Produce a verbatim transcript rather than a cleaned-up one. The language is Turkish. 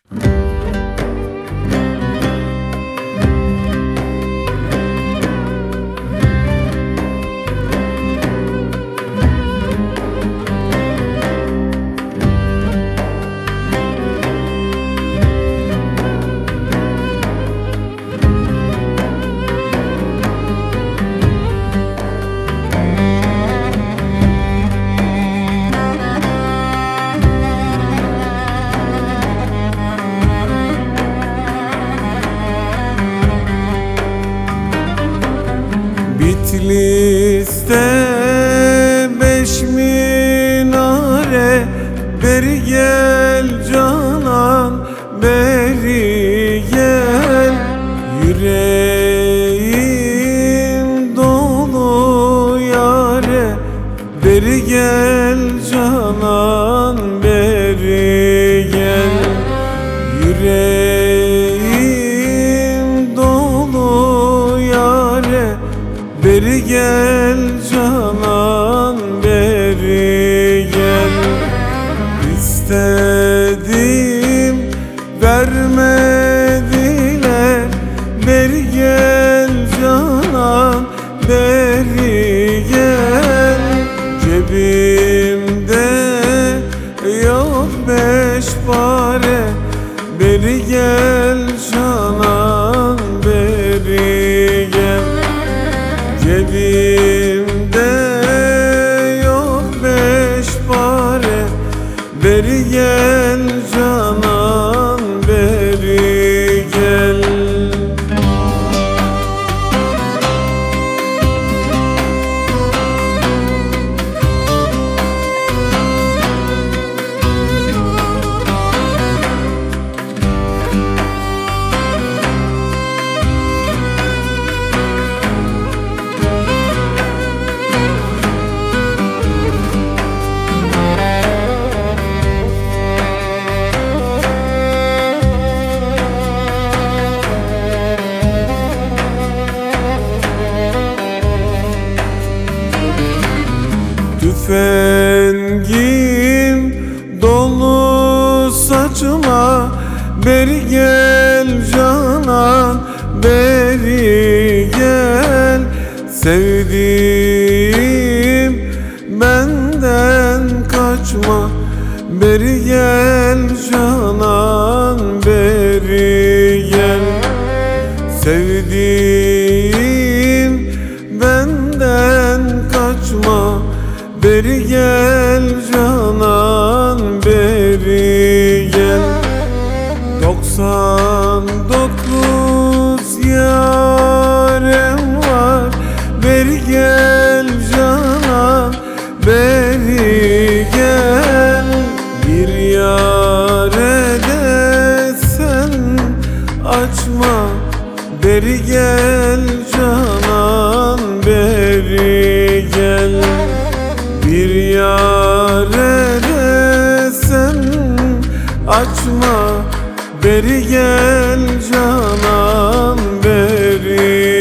Bitlis'te beş minare, beri gel canan, beri gel. Yüreğim dolu yare, beri gel canan, beri gel. Yüreğim dolu yare, beri gel canan, beri gel. İstedim vermediler, beri gel canan, beri gel. Cebimde yok beş para, beri gel canan, beri gel. Cebimde yok beş para, beri gel canan, beri gel. Tüfengim dolu saçıma, beri gel canan, beri gel. Sevdiğim benden kaçma, beri gel canan, beri gel. Sevdiğim benden kaçma, beri gel canan, beri gel. Doksan dokuz yarem var, beri gel canan, beri gel. Bir yare desen açma, beri gel canan, beri gel. Bir yare desen açma, beri gel canan, beri